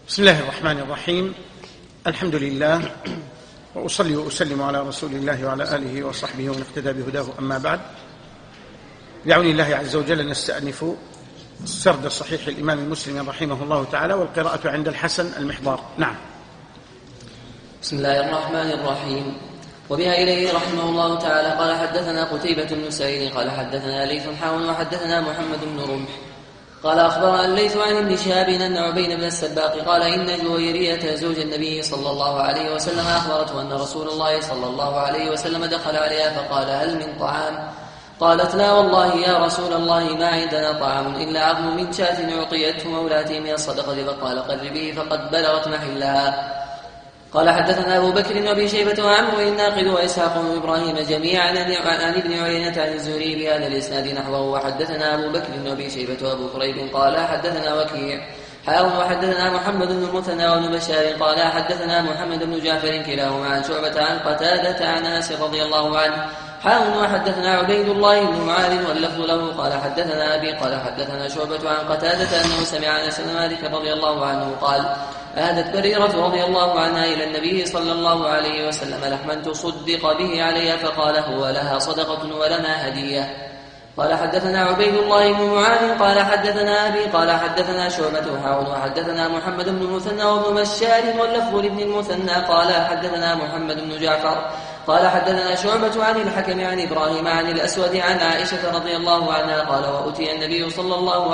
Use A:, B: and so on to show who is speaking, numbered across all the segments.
A: بسم الله الرحمن الرحيم. الحمد لله، وأصلي وأسلم على رسول الله وعلى آله وصحبه ومن اقتدى بهداه. أما بعد، بعون الله عز وجل نستأنف سرد صحيح الإمام مسلم رحمه الله تعالى، والقراءة عند الحسن المحضار. نعم.
B: بسم الله الرحمن الرحيم. وبها إليه رحمه الله تعالى قال حدثنا قتيبة بن سعيد قال حدثنا ليث حاون وحدثنا محمد بن رمح قال أخبرنا الليث عن ابن شهاب أن عبيد بن السباق قال إن جويرية زوج النبي صلى الله عليه وسلم أخبرته أن رسول الله صلى الله عليه وسلم دخل عليها فقال هل من طعام؟ قالت لا والله يا رسول الله ما عندنا طعام إلا عظم من شاة أعطيته مولاتي من الصدقة، فقال قربيه فقد بلغت محلها. قال حدثنا أبو بكر وأبي شيبة وعمرو الناقد وإسحاق وإبراهيم جميعا عن ابن عيينة عن الزهري بهذا الإسناد نحوه. وحدثنا أبو بكر وأبي شيبة وأبو كريب قال حدثنا وكيع وحدثنا محمد بن المثنى وابن بشار قال حدثنا محمد بن جعفر كلاهما عن شعبة عن قتادة عن أنس رضي الله عنه وحدثنا عبيد الله بن معاذ واللفظ له قال حدثنا أبي قال حدثنا شعبة عن قتادة أنه سمع أنس بن مالك رضي الله عنه قال أهدت بريرة رضي الله عنها إلى النبي صلى الله عليه وسلم لحما تصدق به عليها، فقال هو لها صدقة ولنا هدية. قال حدثنا عبيد الله بن معاذ قال حدثنا أبي قال حدثنا شعبة حاون وحدثنا محمد بن المثنى وابن بشار واللفظ لابن المثنى قال حدثنا محمد بن جعفر قال حدثنا شعبة عن الحكم عن إبراهيم عن الأسود عن عائشة رضي الله عنها قال وأتي النبي صلى الله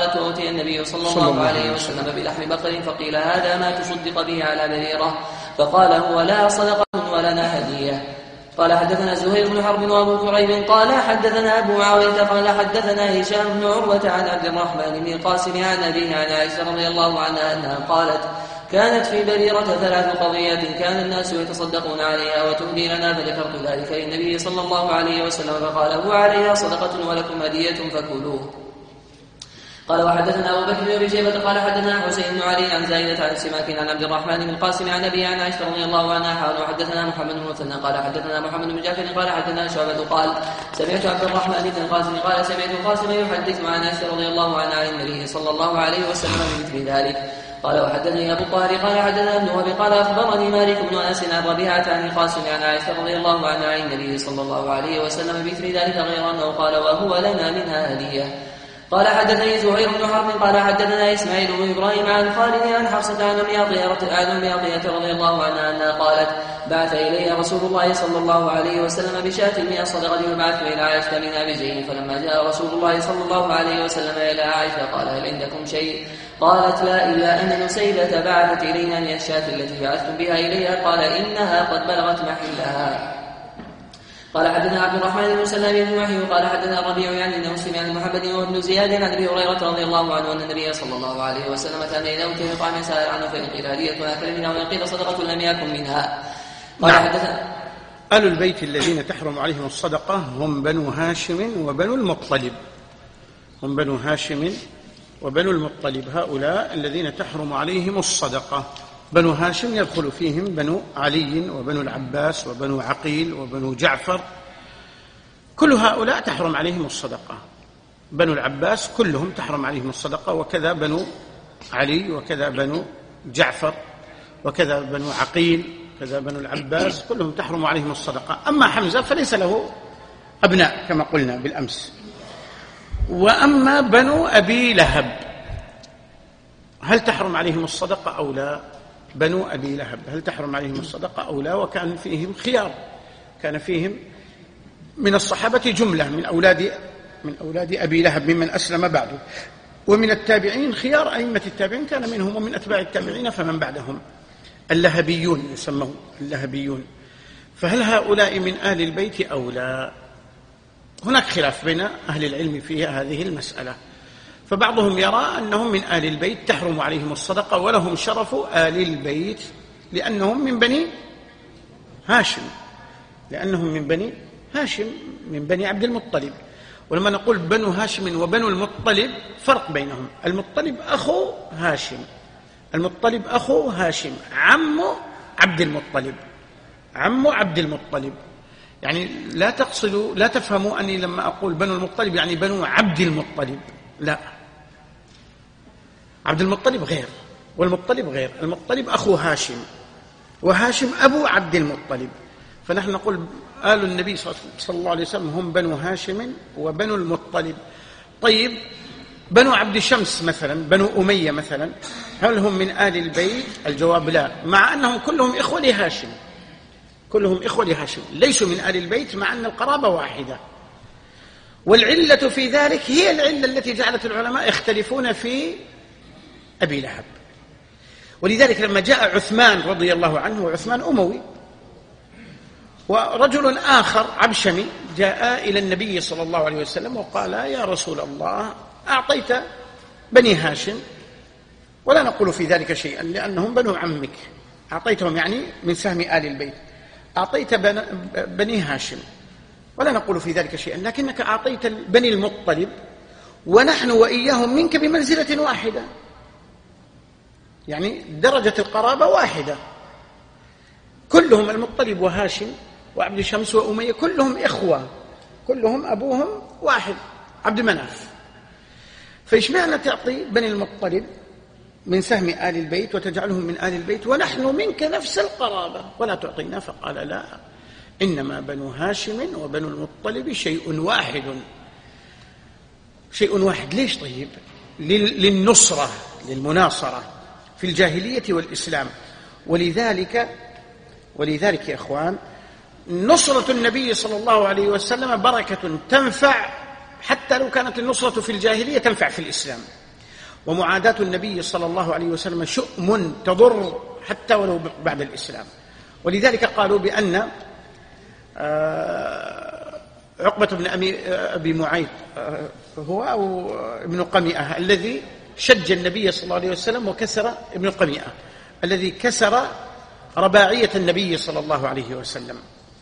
B: عليه وسلم بلحم بقر فقيل هذا ما تصدق به على بريرة، فقال هو لا صدقة ولنا هدية. قال حدثنا زهير بن حرب وابو كريب قال حدثنا أبو معاوية قال حدثنا هشام بن عروة عن عبد الرحمن بن القاسم عن أبيه عن عائشة رضي الله عنها أنها قالت كانت في بريرة 3 قضيات كان الناس يتصدقون عليها وتهدي لنا، فذكرت ذلك للنبي صلى الله عليه وسلم فقال هو عليها صدقة ولكم هدية فكلوه. قال وحدثنا أبو بكر بن شيبة قال حدثنا حسين بن علي عن زايدة عن سماك عن عبد الرحمن بن القاسم عن أبي عن عائشة رضي الله عنها وحدثنا محمد بن المثنى قال حدثنا محمد بن جعفر قال حدثنا شعبة قال سمعت عبد الرحمن بن القاسم قال سمعت القاسم يحدث عن عائشة رضي الله عنها عن النبي صلى الله عليه وسلم بمثل ذلك. قال وحدثني أبو طاهر قال حدثنا ابن وهب قال أخبرني مالك بن أنس عن ربيعة عن القاسم عن عائشة رضي الله عنها عن النبي صلى الله عليه وسلم بمثل ذلك غير أنه قال وهو لنا منها هدية. قال حدثني زهير بن حرب قال حدثنا إسماعيل بن إبراهيم عن خالد عن حفصة عن أم عطية رضي الله عنها أنها قالت بعث إليها رسول الله صلى الله عليه وسلم بشاة من الصدقة وبعث إلى عائشة منها بشيء، فلما جاء رسول الله صلى الله عليه وسلم إلى عائشة قال هل عندكم شيء؟ قالت لا إلا أن نسيبة بعثت إلينا من الشاة التي بعثتم بها إليها، قال إنها قد بلغت محلها. قال حدثنا عبد الرحمن بن سلام بن وحي قال حدثنا الربيع يعني أن مسلم عن محمد وابن زياد عن أبي هريرة رضي الله عنه أن النبي صلى الله عليه وسلم كان إذا أوتي طعاما سأل عنه فإن قيل هدية أكل منها وإن قيل صدقة لم يكن منها. قال حدثنا
A: آل البيت الذين تحرم عليهم الصدقة هم بنو هاشم وبنو المطلب، هم بنو هاشم وبنو المطلب، هؤلاء الذين تحرم عليهم الصدقة. بنو هاشم يدخل فيهم بنو علي وبنو العباس وبنو عقيل وبنو جعفر، كل هؤلاء تحرم عليهم الصدقة. بنو العباس كلهم تحرم عليهم الصدقة، وكذا بنو علي وكذا بنو جعفر وكذا بنو عقيل وكذا بنو العباس، كلهم تحرم عليهم الصدقة. أما حمزة فليس له أبناء كما قلنا بالأمس. وأما بنو أبي لهب هل تحرم عليهم الصدقة أو لا؟ بنو أبي لهب هل تحرم عليهم الصدقة أو لا؟ وكان فيهم خيار، كان فيهم من الصحابة جملة من أولاد أبي لهب ممن أسلم بعده، ومن التابعين خيار أئمة التابعين كان منهم، ومن أتباع التابعين فمن بعدهم اللهبيون يسمون اللهبيون. فهل هؤلاء من آل البيت أو لا؟ هناك خلاف بين أهل العلم في هذه المسألة، فبعضهم يرى أنهم من آل البيت تحرم عليهم الصدقة ولهم شرف آل البيت لأنهم من بني هاشم، من بني عبد المطلب. ولما نقول بنو هاشم وبنو المطلب فرق بينهم، المطلب أخو هاشم عم عبد المطلب، يعني لا تفهموا أني لما أقول بنو المطلب يعني بنو عبد المطلب، لا، عبد المطلب غير، والمطلب غير. المطلب أخو هاشم، وهاشم أبو عبد المطلب. فنحن نقول آل النبي صلى الله عليه وسلم هم بنو هاشم وبنو المطلب. طيب بنو عبد شمس مثلا، بنو أمية مثلا، هل هم من آل البيت؟ الجواب لا، مع أنهم كلهم إخوة لهاشم، كلهم إخوة لهاشم، ليسوا من آل البيت مع أن القرابة واحدة. والعلة في ذلك هي العلة التي جعلت العلماء يختلفون في أبي لهب. ولذلك لما جاء عثمان رضي الله عنه، وعثمان أموي، ورجل آخر عبشمي جاء إلى النبي صلى الله عليه وسلم وقال: يا رسول الله، أعطيت بني هاشم، ولا نقول في ذلك شيئا لأنهم بنو عمك، أعطيتهم يعني من سهم آل البيت، أعطيت بني هاشم ولا نقول في ذلك شيئا، لكنك أعطيت بني المطلب ونحن وإياهم منك بمنزلة واحدة، يعني درجة القرابة واحدة، كلهم المطلب وهاشم وعبد شمس وأمية كلهم إخوة، كلهم أبوهم واحد، عبد مناف. فإشمعنى تعطي بني المطلب من سهم آل البيت وتجعلهم من آل البيت ونحن منك نفس القرابة ولا تعطينا؟ فقال: لا، إنما بنو هاشم وبنو المطلب شيء واحد. شيء واحد. ليش؟ طيب للنصرة، للمناصرة في الجاهلية والإسلام. ولذلك يا إخوان، نصرة النبي صلى الله عليه وسلم بركة تنفع، حتى لو كانت النصرة في الجاهلية تنفع في الإسلام. ومعاداة النبي صلى الله عليه وسلم شؤم تضر حتى ولو بعد الإسلام. ولذلك قالوا بأن عقبة بن أبي معيط هو أو ابن قمئة الذي شج النبي صلى الله عليه وسلم وكسر، ابن قمئة الذي كسر رباعية النبي صلى الله عليه وسلم.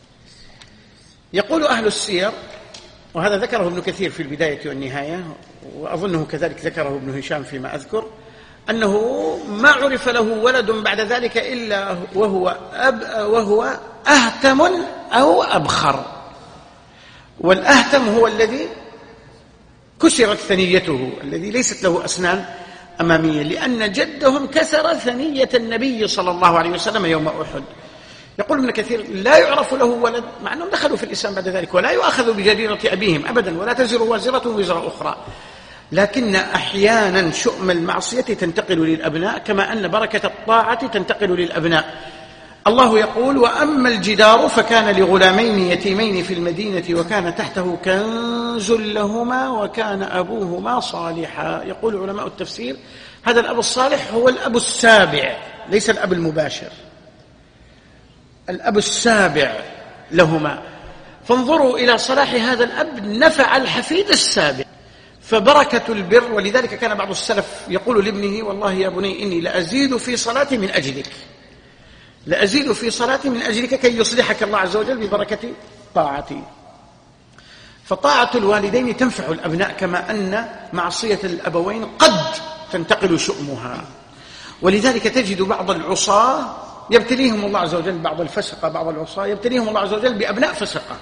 A: يقول أهل السير، وهذا ذكره ابن كثير في البداية والنهاية، وأظنه كذلك ذكره ابن هشام فيما أذكر، أنه ما عرف له ولد بعد ذلك إلا وهو أهتم أو أبخر. والأهتم هو الذي كسرت ثنيته، الذي ليست له أسنان أمامية، لأن جدهم كسر ثنية النبي صلى الله عليه وسلم يوم أحد. يقول ابن كثير: لا يعرف له ولد، مع أنهم دخلوا في الإسلام بعد ذلك، ولا يؤخذ بجريرة أبيهم أبدا، ولا تزر وازرة وزر أخرى، لكن أحيانا شؤم المعصية تنتقل للأبناء، كما أن بركة الطاعة تنتقل للأبناء. الله يقول: وأما الجدار فكان لغلامين يتيمين في المدينة وكان تحته كنز لهما وكان أبوهما صالحا. يقول علماء التفسير: هذا الأب الصالح هو الأب السابع، ليس الأب المباشر، الأب السابع لهما. فانظروا إلى صلاح هذا الأب، نفع الحفيد السابع. فبركة البر. ولذلك كان بعض السلف يقول لابنه: والله يا بني إني لأزيد في صلاتي من أجلك، لأزيد في صلاتي من أجلك كي يصلحك الله عز وجل ببركة طاعتي. فطاعة الوالدين تنفع الأبناء، كما أن معصية الأبوين قد تنتقل شؤمها. ولذلك تجد بعض العصاة يبتليهم الله عز وجل، بعض الفسقة، بعض العصاة يبتليهم الله عز وجل بأبناء فسقة،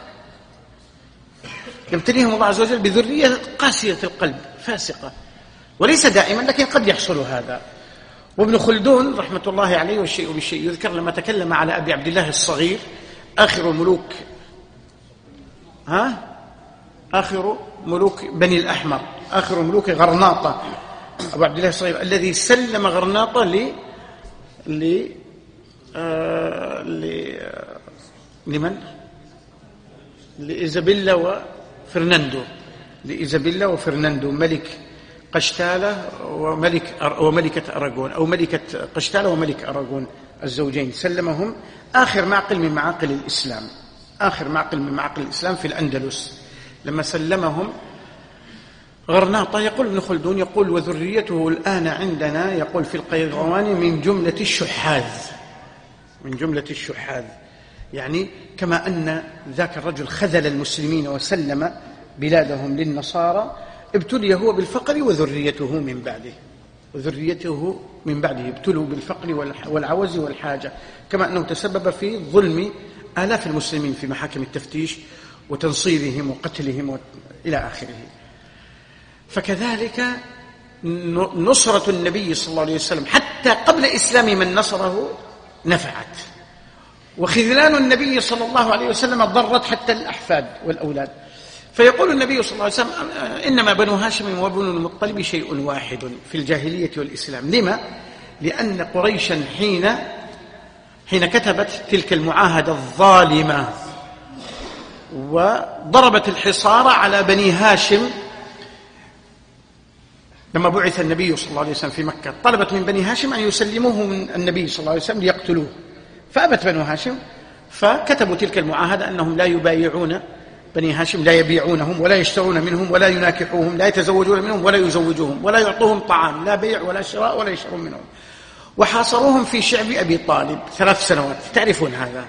A: يبتليهم الله عز وجل بذرية قاسية القلب فاسقة، وليس دائما لكن قد يحصل هذا. وابن خلدون رحمة الله عليه، والشيء بالشيء يذكر، لما تكلم على أبي عبد الله الصغير آخر ملوك بني الأحمر، آخر ملوك غرناطة، أبو عبد الله الصغير الذي سلم غرناطة لمن؟ لإيزابيلا وفرناندو، ملك قشتالة وملكة أراغون، أو ملكة قشتالة وملك أراغون الزوجين، سلمهم آخر معقل من معاقل الإسلام، آخر معقل من معاقل الإسلام في الأندلس، لما سلمهم غرناطة. يقول ابن خلدون، يقول: وذريته الآن عندنا، يقول في القيروان، من جملة الشحاذ، يعني كما أن ذاك الرجل خذل المسلمين وسلم بلادهم للنصارى، ابتلي هو بالفقر وذريته من بعده ابتلوا بالفقر والعوز والحاجة، كما أنه تسبب في ظلم آلاف المسلمين في محاكم التفتيش وتنصيرهم وقتلهم إلى آخره. فكذلك نصرة النبي صلى الله عليه وسلم حتى قبل إسلام من نصره نفعت، وخذلان النبي صلى الله عليه وسلم ضرت حتى الأحفاد والأولاد. فيقول النبي صلى الله عليه وسلم إنما بنو هاشم وبنو المطلب شيء واحد في الجاهلية والإسلام. لما؟ لأن قريشا حين كتبت تلك المعاهدة الظالمة وضربت الحصار على بني هاشم، لما بعث النبي صلى الله عليه وسلم في مكة طلبت من بني هاشم أن يسلموه من النبي صلى الله عليه وسلم ليقتلوه، فأبت بنو هاشم، فكتبوا تلك المعاهدة أنهم لا يبايعون بني هاشم، لا يبيعونهم ولا يشترون منهم ولا يناكحوهم، لا يتزوجون منهم ولا يزوجوهم ولا يعطوهم طعام، لا بيع ولا شراء ولا يشترون منهم. وحاصروهم في شعب أبي طالب 3 سنوات، تعرفون هذا.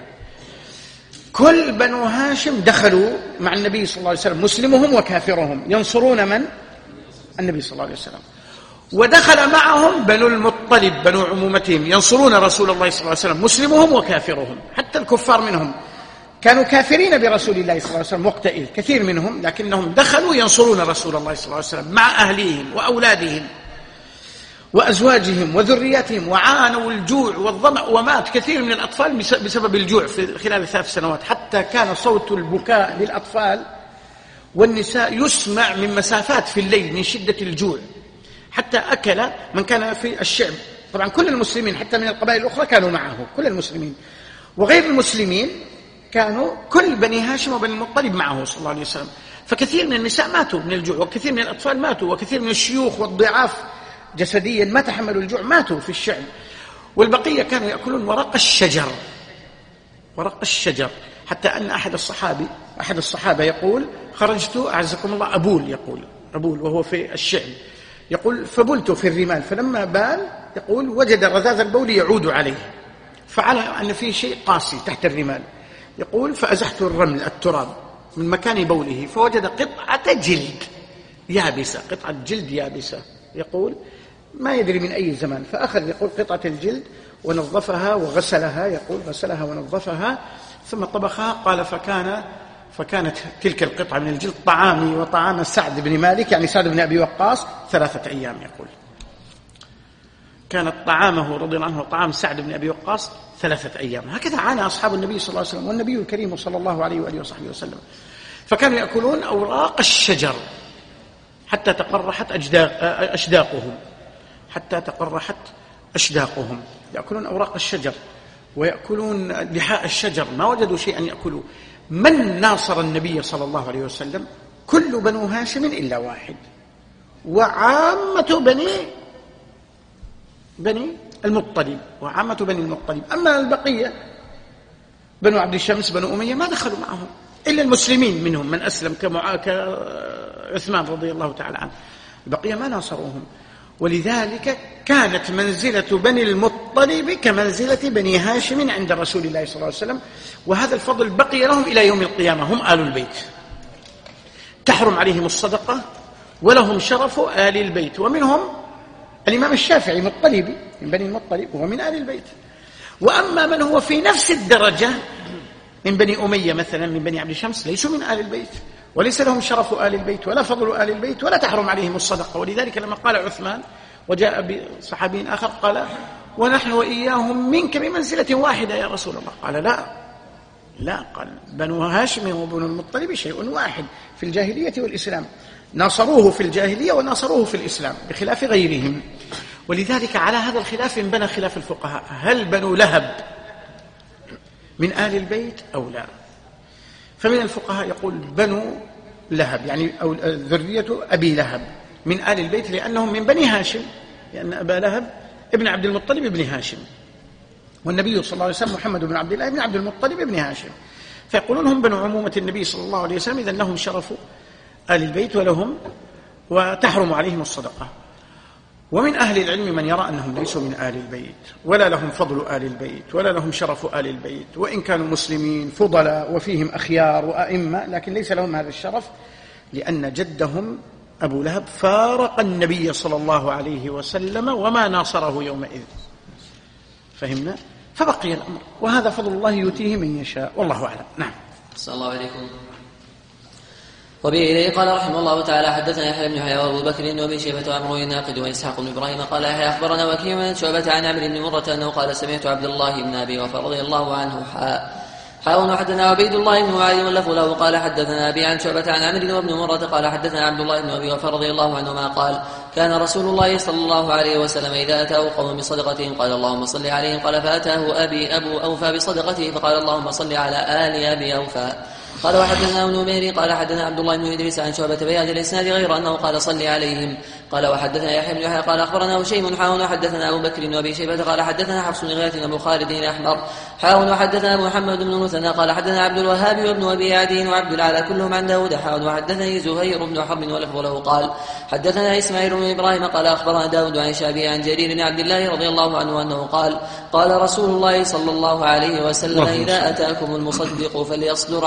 A: كل بنو هاشم دخلوا مع النبي صلى الله عليه وسلم، مسلمهم وكافرهم، ينصرون من؟ النبي صلى الله عليه وسلم. ودخل معهم بنو المطلب بنو عمومتهم، ينصرون رسول الله صلى الله عليه وسلم، مسلمهم وكافرهم. حتى الكفار منهم كانوا كافرين برسول الله صلى الله عليه وسلم وقتئذ، كثير منهم، لكنهم دخلوا ينصرون رسول الله صلى الله عليه وسلم مع أهليهم وأولادهم وأزواجهم وذرياتهم، وعانوا الجوع والظمأ، ومات كثير من الأطفال بسبب الجوع في خلال 3 سنوات، حتى كان صوت البكاء للأطفال والنساء يسمع من مسافات في الليل من شدة الجوع. حتى أكل من كان في الشعب، طبعا كل المسلمين حتى من القبائل الأخرى كانوا معه، كل المسلمين وغير المسلمين كانوا، كل بني هاشم وبني المطلب معه صلى الله عليه وسلم. فكثير من النساء ماتوا من الجوع، وكثير من الأطفال ماتوا، وكثير من الشيوخ والضعاف جسديا ما تحملوا الجوع ماتوا في الشعب. والبقية كانوا يأكلون ورق الشجر، ورق الشجر، حتى أن أحد الصحابة يقول خرجت أعزكم الله أبول وهو في الشعب، يقول فبلت في الرمال، فلما بال يقول وجد رذاذ البول يعود عليه، فعلى أن فيه شيء قاسي تحت الرمال، يقول فأزحت التراب من مكان بوله فوجد قطعة جلد يابسة، قطعة جلد يابسة، يقول ما يدري من أي زمان، فأخذ يقول قطعة الجلد ونظفها وغسلها، يقول غسلها ونظفها ثم طبخها، قال فكانت تلك القطعة من الجلد طعامي وطعام سعد بن مالك، يعني سعد بن أبي وقاص 3 أيام. يقول كانت طعامه رضي الله عنه طعام سعد بن أبي وقاص 3 أيام. هكذا عانى أصحاب النبي صلى الله عليه وسلم والنبي الكريم صلى الله عليه وآله وصحبه وسلم. فكانوا يأكلون أوراق الشجر حتى تقرحت أشداقهم، يأكلون أوراق الشجر ويأكلون لحاء الشجر، ما وجدوا شيئا يأكلوا. من ناصر النبي صلى الله عليه وسلم؟ كل بنو هاشم إلا واحد، وعامة بني المطلب، أما البقية بنو عبد الشمس بنو أمية ما دخلوا معهم إلا المسلمين منهم من أسلم كعثمان رضي الله تعالى عنه، البقية ما ناصروهم. ولذلك كانت منزلة بني المطلب كمنزلة بني هاشم عند رسول الله صلى الله عليه وسلم، وهذا الفضل بقي لهم إلى يوم القيامة. هم آل البيت، تحرم عليهم الصدقة ولهم شرف آل البيت. ومنهم الإمام الشافعي مطلبي من بني المطلب وهو من آل البيت. وأما من هو في نفس الدرجة من بني أمية مثلا من بني عبد الشمس ليسوا من آل البيت، وليس لهم شرف آل البيت ولا فضل آل البيت ولا تحرم عليهم الصدقة. ولذلك لما قال عثمان وجاء بصحابي آخر قال ونحن وإياهم منك بمنزلة واحدة يا رسول الله، قال لا، قال بنو هاشم وبنو المطلب شيء واحد في الجاهلية والإسلام، ناصروه في الجاهلية وناصروه في الإسلام بخلاف غيرهم. ولذلك على هذا الخلاف انبنى خلاف الفقهاء، هل بنو لهب من آل البيت أو لا؟ فمن الفقهاء يقول بنو لهب يعني أو ذرية أبي لهب من آل البيت لأنهم من بني هاشم، لأن أبا لهب ابن عبد المطلب ابن هاشم، والنبي صلى الله عليه وسلم محمد بن عبد الله ابن عبد المطلب ابن هاشم، فيقولون هم بنو عمومة النبي صلى الله عليه وسلم، إذن لهم شرف آل البيت وتحرم عليهم الصدقة. ومن أهل العلم من يرى أنهم ليسوا من آل البيت ولا لهم فضل آل البيت ولا لهم شرف آل البيت، وإن كانوا مسلمين فضلاء وفيهم أخيار وأئمة، لكن ليس لهم هذا الشرف لأن جدهم أبو لهب فارق النبي صلى الله عليه وسلم وما ناصره يومئذ. فهمنا؟ فبقي الأمر، وهذا فضل الله يؤتيه من يشاء، والله أعلم. نعم.
B: صلى الله عليكم. وبه قال رحمه الله تعالى حدثنا يحيى بن يحيى وابو بكر وابي شيبه وعمرو الناقد واسحاق بن ابراهيم قال يحيى اخبرنا وكيع عن شعبة عن عمرو بن مرة انه قال سمعت عبد الله بن ابي وفر رضي الله عنه حاول حدثنا عبيد الله بن معاذ واللفظ له قال حدثنا ابي عن شعبة عن عمرو بن مرة قال حدثنا عبد الله بن ابي وفر رضي الله عنهما قال كان رسول الله صلى الله عليه وسلم اذا اتاه قوم بصدقتهم قال اللهم صل عليهم قال فاتاه ابو اوفى بصدقته فقال اللهم صل على ال ابي اوفى. قال وحدثنا ابن نمير قال حدثنا عبد الله بن ادريس عن شعبة بهذا الاسناد غير انه قال صل عليهم. قال وحدثنا يحيى بن يحيى قال اخبرنا هشيم حاون وحدثنا ابو بكر وابي شيبة قال حدثنا حفص بن غياث ابو خالد الاحمر حاون وحدثنا محمد بن المثنى قال حدثنا عبد الوهاب وابن ابي عدي وعبد الاعلى كلهم عن داود حاون وحدثني زهير بن حرب ولفظ له قال حدثنا اسماعيل بن ابراهيم قال اخبرنا داود عن شعبي عن جرير بن عبد الله رضي الله عنه انه قال قال رسول الله صلى الله عليه وسلم اذا اتاكم المصدق فليصدر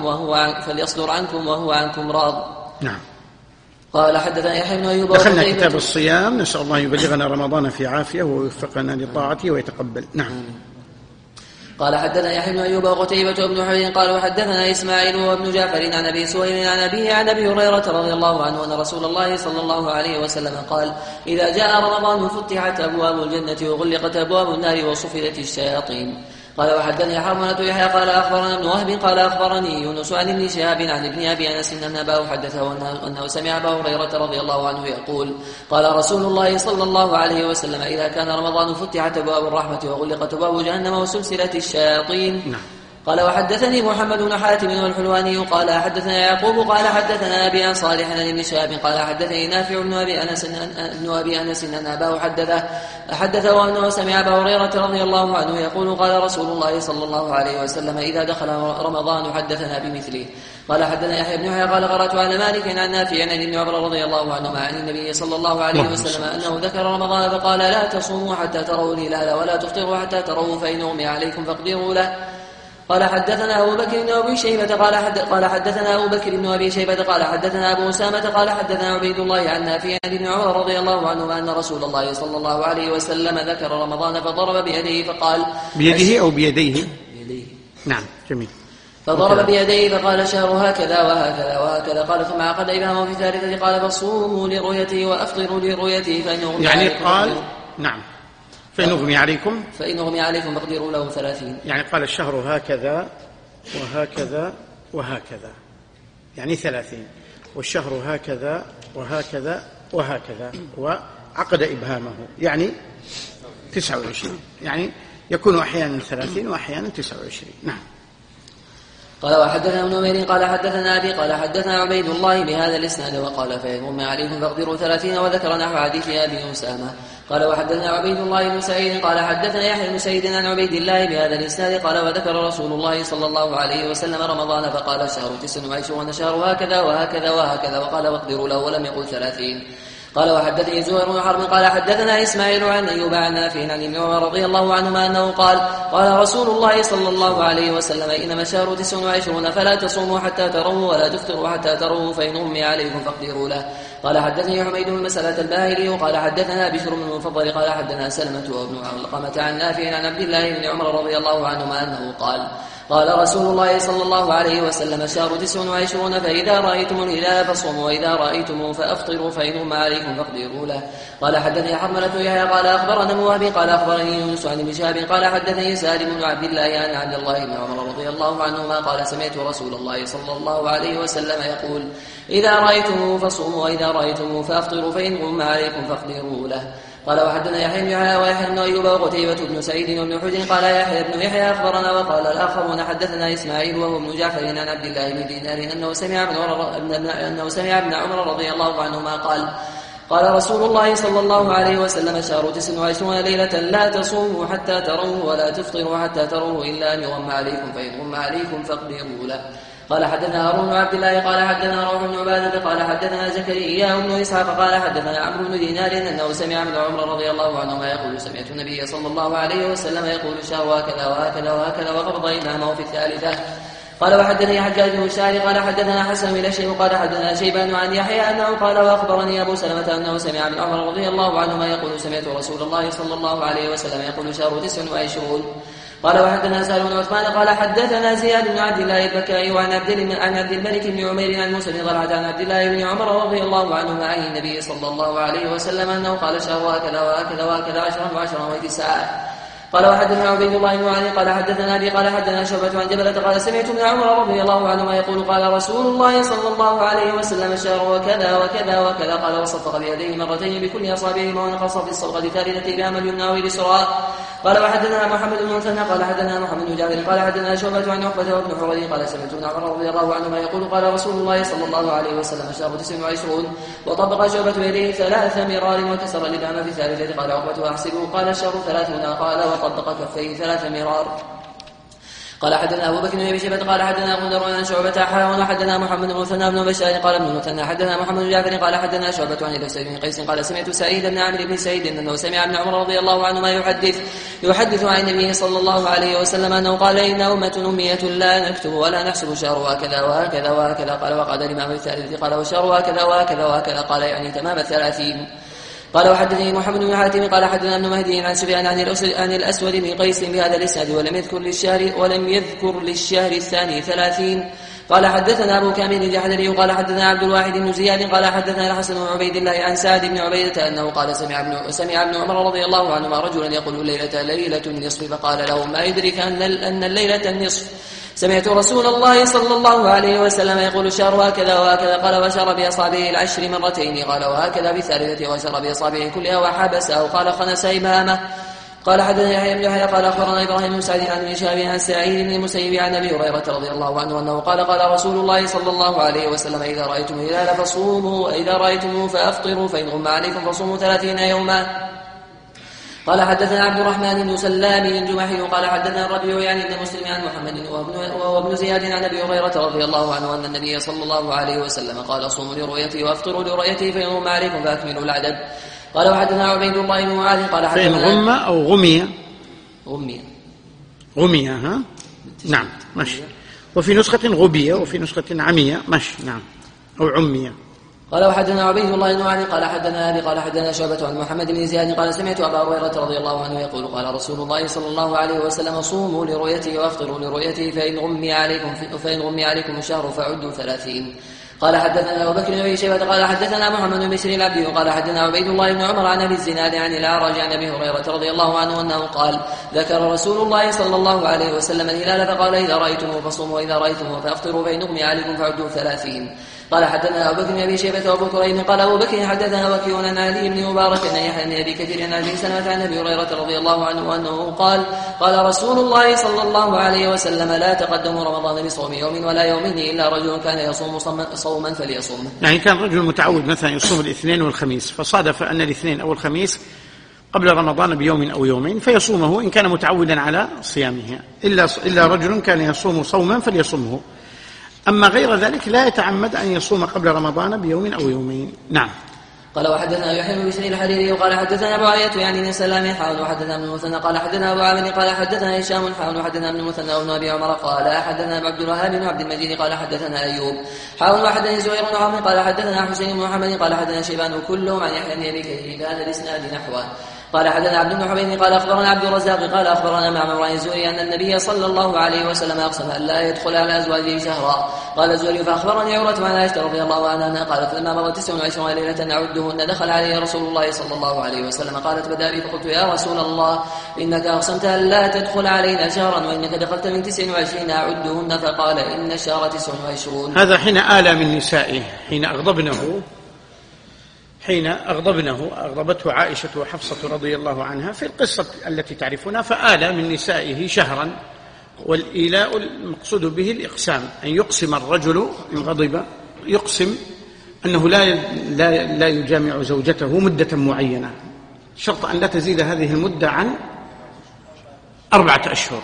B: عنكم وهو عنكم راض.
A: نعم.
B: قال حدثنا يحيى بن ايوب
A: دخلنا كتاب الصيام، نسأل الله يبلغنا رمضان في عافية ويوفقنا لطاعته ويتقبل. نعم.
B: قال حدثنا يحيى بن ايوب وقتيبة بن حجر قال وحدثنا اسماعيل وابن جعفر عن ابي سهيل عن ابيه عن ابي هريرة رضي الله عنه ان رسول الله صلى الله عليه وسلم قال اذا جاء رمضان فتحت ابواب الجنة وغلقت ابواب النار وصفدت الشياطين. قال وحدثني حرملة يحيى قال اخبرنا ابن وهب قال اخبرني يونس عن ابن شهاب عن ابن ابي انس ان اباه حدثه انه سمع ابا هريرة رضي الله عنه يقول قال رسول الله صلى الله عليه وسلم اذا كان رمضان فتحت ابواب الرحمة وغلقت ابواب جهنم وسلسلت الشياطين. قال وحدثني محمد بن حاتم والحلواني قال حدثنا يعقوب قال حدثنا ابي عن صالح عن ابن شهاب قال حدثني نافع بن ابي انس ان اباه حدثه انه سمع ابا هريرة رضي الله عنه يقول قال رسول الله صلى الله عليه وسلم اذا دخل رمضان حدثنا بمثله. قال حدثنا يحيى بن يحيى قال قرأت على مالك عن نافع عن ابن عمر رضي الله عنهما عن النبي صلى الله عليه وسلم انه ذكر رمضان فقال لا تصوموا حتى تروا الهلال ولا تفطروا حتى تروه فإن غمي عليكم فاقدروا له. قال حدثنا أبو بكر بن أبي شيبة قال حدثنا أبو بكر بن أبي شيبة قال حدثنا أبو أسامة قال حدثنا عبيد الله عن نافع عن ابن عمر رضي الله عنهما أن رسول الله صلى الله عليه وسلم ذكر رمضان فضرب بيديه فقال
A: بيده أو بيديه؟ بيديه. نعم جميل.
B: فضرب بيديه فقال شهر هكذا وهكذا وهكذا قال ثم عقد إبهامه في ثالثة قال فصوموا لرؤيته وأفطروا لرؤيته فإن غمي
A: يعني
B: عليكم
A: قال نعم فإن غمي عليكم فاقدروا له 30. يعني قال الشهر هكذا وهكذا وهكذا يعني 30 والشهر هكذا وهكذا وهكذا وعقد إبهامه يعني 29 يعني يكون أحيانا 30 وأحيانا 29. نعم.
B: قال وحدثنا ابن نمير قال حدثنا أبي قال حدثنا عبيد الله بهذا الإسناد وقال فإن غمي عليكم فاقدروا 30 وذكر نحو حديث أبي أسامة. قال وحدثنا عبيد الله بن سعيد قال حدثنا يحيى بن سعيد عن عبيد الله بهذا الإسناد قال وذكر رسول الله صلى الله عليه وسلم رمضان فقال شهر 29 شهر هكذا وهكذا وهكذا وقال واقدروا له ولم يقل 30. قال وحدثني زهير بن حرب قال حدثنا إسماعيل عن أيوب عن نافع عن ابن عمر رضي الله عنهما أنه قال قال رسول الله صلى الله عليه وسلم إنما الشهر 29 فلا تصوموا حتى تروه ولا تفطروا حتى تروه فإن غمي عليكم فاقدروا له. قال حدثني حميد بن مسألة الباهلي وقال حدثنا بشر بن المفضل قال حدثنا سلمة وابن علقمة عن نافع عن عبد الله بن عمر رضي الله عنهما أنه قال قال رسول الله صلى الله عليه وسلم الشهر 29 فإذا رأيتم الهلال فصوموا وإذا رأيتموه فأفطروا فإن غمي عليكم فاقدروا له. قال حدثني حرملة يحيى قال أخبرنا موهبي قال أخبرني يونس عن ابن شهاب قال حدثني سالم بن عبد الله عن عبد الله بن عمر رضي الله عنهما قال سمعت رسول الله صلى الله عليه وسلم يقول إذا رأيتموه فصوموا وإذا رأيتموه فأفطروا فإن غمي عليكم فاقدروا له. قال وحدثنا يحيى بن يحيى ويحيى بن أيوب وقتيبة بن سعيد وابن حجر قال يحيى بن يحيى أخبرنا وقال الآخرون حدثنا إسماعيل وهو ابن جعفر عن عبد الله بن دينار أنه سمع ابن عمر رضي الله عنهما قال رسول الله صلى الله عليه وسلم شهر 29 ليلة لا تصوموا حتى تروه ولا تفطروا حتى تروه إلا أن يغم عليكم فإن غم عليكم فاقدروا له. قال حدثنا هارون بن عبد الله قال حدثنا روح بن عبادة قال حدثنا زكريا بن إسحاق قال حدثنا عمرو بن دينار أنه سمع ابن عمر رضي الله عنهما يقول سمعت النبي صلى الله عليه وسلم يقول الشهر هكذا وهكذا وهكذا وقبض إمامه في الثالثة. قال وحدثني حجاج بن الشاعر قال حدثنا حسن بن الشيخ قال حدثنا شيبان عن يحيى أنه قال واخبرني ابو سلمة انه سمع ابن عمر رضي الله عنهما يقول سمعت رسول الله صلى الله عليه وسلم يقول شهر 29. قال وحدثنا سهل بن عثمان قال حدثنا زياد بن عبد الله البكائي عن عبد الملك بن عمير عن موسى بن طلحة عن عبد الله بن عمر رضي الله عنهما عن النبي صلى الله عليه وسلم انه قال شهر هكذا وهكذا وهكذا 10 و10 و9. قال وحدثنا عبيد الله بن علي قال حدثنا ابي قال حدثنا شعبة عن جبلة قال سمعت ابن عمر رضي الله عنهما يقول قال رسول الله صلى الله عليه وسلم الشهر وكذا وكذا وكذا قال وصفق بيديه مرتين بكل اصابعهما ونقص في الصبغة الثالثة بأم اليمنى واليسرى. قال وحدثنا محمد بن مثنى قال حدثنا محمد بن جابر قال حدثنا شعبة عن عقبة وابن حريث قال سمعت ابن عمر رضي الله عنهما يقول قال رسول الله صلى الله عليه وسلم الشهر 29 وطبق شعبة يديه 3 مرار وكسر الإبهام في الثالثة قال عقبة واحسبه قال الشهر 30 قال وطبق كفيه 3 مرار. قال حدثنا ابو بكر بن ابي شيبه قال حدثنا غندر عن شعبة حاول حدثنا محمد بن مثنى بن بشار قال ابن مثنى حدثنا محمد بن جعفر قال حدثنا شعبة عن الاسود بن قيس قال سمعت سعيد بن عامر بن سعيد انه سمع ابن عمر رضي الله عنهما يحدث عن النبي صلى الله عليه وسلم انه قال ان امه اميه لا نكتب ولا نحسب شهر هكذا وهكذا وهكذا. قال وقال الامام الثالث قال وشهر هكذا وهكذا وهكذا قال يعني تمام 30. قال وحدثني محمد بن حاتم قال حدثنا ابن مهدي عن سفيان عن الاسود بن قيس بهذا الاسناد ولم يذكر للشهر الثاني 30. قال حدثنا ابو كامل الجحدري قال حدثنا عبد الواحد بن زياد قال حدثنا الحسن بن عبيد الله عن سعد بن عبيدة انه قال سمع ابن عمر رضي الله عنهما رجلا يقول ليله النصف فقال له ما يدرك ان الليله النصف سمعت رسول الله صلى الله عليه وسلم يقول الشهر هكذا وهكذا قال وشر بأصابعه 10 مرتين قال وهكذا بالثالثة وشر بأصابعه كلها وحبسه قال خنس إمامه. قال حدثنا يحيى بن يحيى قال أخبرنا إبراهيم بن سعد عن ابن شهاب عن سعيد بن المسيب عن أبي هريرة رضي الله عنه أنه قال رسول الله صلى الله عليه وسلم إذا رأيتم الهلال فصوموا وإذا رأيتموه فأفطروا فإن غم عليكم فصوموا 30 يوما. قال حدثنا عبد الرحمن بن سلام الجمحي قال حدثنا الربيع يعني ابن مسلم عن محمد وابن زياد عن ابي هريره رضي الله عنه ان النبي صلى الله عليه وسلم قال صوموا لرؤيته وافطروا لرؤيته فإن غم عليكم فاكملوا العدد. قال وحدثنا عبيد الله بن معاذ قال حدثنا
A: فإن غم او غمي ها نعم ماشي وفي نسخة غبية وفي نسخة عمية ماشي نعم او عمية.
B: قال وحدثنا عبيد الله بن علي قال حدثنا ابي قال حدثنا شعبة عن محمد بن زياد قال سمعت ابا هريرة رضي الله عنه يقول قال رسول الله صلى الله عليه وسلم صوموا لرؤيته وافطروا لرؤيته فإن غمي عليكم الشهر فعدوا 30. قال حدثنا ابو بكر بن ابي شيبة قال حدثنا محمد بن بشر العبدي قال حدثنا عبيد الله بن عمر عن ابي الزناد عن الاعرج عن ابي هريرة رضي الله عنه انه قال ذكر رسول الله صلى الله عليه وسلم الهلال فقال اذا رايتموه فصوموا واذا رايتموه فافطروا فإن غمي عليكم فعدوا 30. قال حدثنا ابو بكر بن ابي شيبة وابو كريم قال ابو بكر حدثنا وكيع عن علي بن مبارك ان يحيى بن ابي كثير عن ابي سلمة عن ابي هريرة رضي الله عنه انه قال رسول الله صلى الله عليه وسلم لا تقدموا رمضان بصوم يوم ولا يومين الا رجل كان يصوم صوما فليصوم.
A: يعني كان رجل متعود مثلا يصوم الاثنين والخميس فصادف ان الاثنين او الخميس قبل رمضان بيوم او يومين فيصومه ان كان متعودا على صيامه الا رجل كان يصوم صوما فليصومه. أما غير ذلك لا يتعمد أن يصوم قبل رمضان بيوم أو يومين. نعم.
B: قال وحدثنا يحيى بن بشر الحريري وقال حدثنا ابو عية يعني بن سلام حاول وحدثنا ابن المثنى قال حدثنا ابو عامر قال حدثنا هشام حاول وحدثنا ابن المثنى وابن ابي عمر قال حدثنا عبد الوهاب بن عبد المجيد قال حدثنا ايوب حاول وحدثنا زهير بن عمرو قال حدثنا حسين بن محمد قال حدثنا شيبان كلهم عن يحيى بن ابي كثير بهذا الاسناد نحوه. قال حدثنا عبد بن حميد قال اخبرنا عبد الرزاق قال اخبرنا معمر عن الزهري ان النبي صلى الله عليه وسلم اقسم ان لا يدخل على ازواجه شهرا. قال الزهري فاخبرني عروة عن عائشة رضي الله عنها انها قالت لما مضت 29 ليله نعدهن دخل عليه رسول الله صلى الله عليه وسلم قالت بدا بي فقلت يا رسول الله انك اقسمت ان لا تدخل علينا شهرا وانك دخلت من 29 اعدهن فقال ان الشهر 29.
A: هذا حين آلى من نسائه حين أغضبته عائشة وحفصة رضي الله عنها في القصة التي تعرفونها فآلى من نسائه شهرا. والإيلاء المقصود به الإقسام أن يقسم الرجل إن غضب يقسم أنه لا يجامع زوجته مدة معينة شرط أن لا تزيد هذه المدة عن 4 أشهر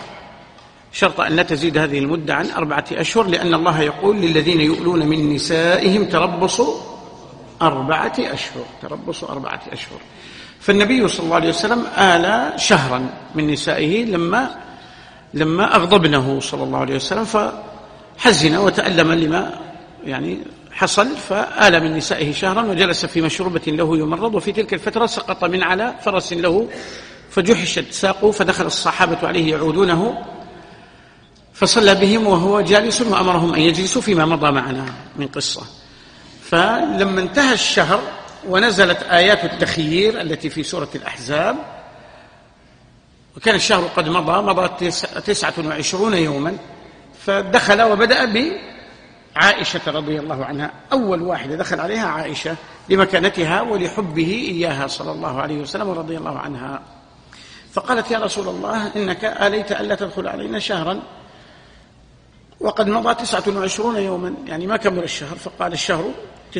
A: لأن الله يقول للذين يؤلون من نسائهم تربصوا 4 أشهر. فالنبي صلى الله عليه وسلم آلى شهرا من نسائه لما أغضبنه صلى الله عليه وسلم حزن وتألم لما يعني حصل، فآل من نسائه شهرا وجلس في مشروبة له يمرض، وفي تلك الفترة سقط من على فرس له فجحشت ساقه، فدخل الصحابة عليه يعودونه فصلى بهم وهو جالس وأمرهم أن يجلسوا فيما مضى معنا من قصة. فلما انتهى الشهر ونزلت آيات التخيير التي في سورة الأحزاب، وكان الشهر قد مضى 29 يوما، فدخل وبدأ بعائشة رضي الله عنها. أول واحدة دخل عليها عائشة لمكانتها ولحبه إياها صلى الله عليه وسلم رضي الله عنها، فقالت: يا رسول الله، إنك آليت ألا تدخل علينا شهرا وقد مضى 29 يوما، يعني ما كمل الشهر. فقال: الشهر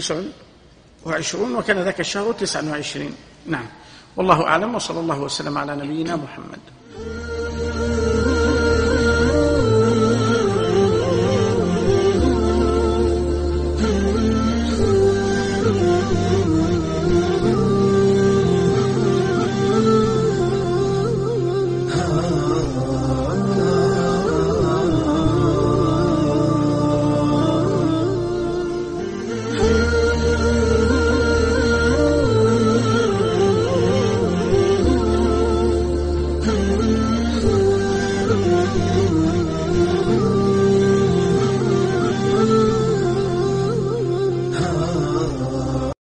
A: 29 وكان ذاك الشهر 29. نعم، والله أعلم، وصلى الله وسلم على نبينا محمد.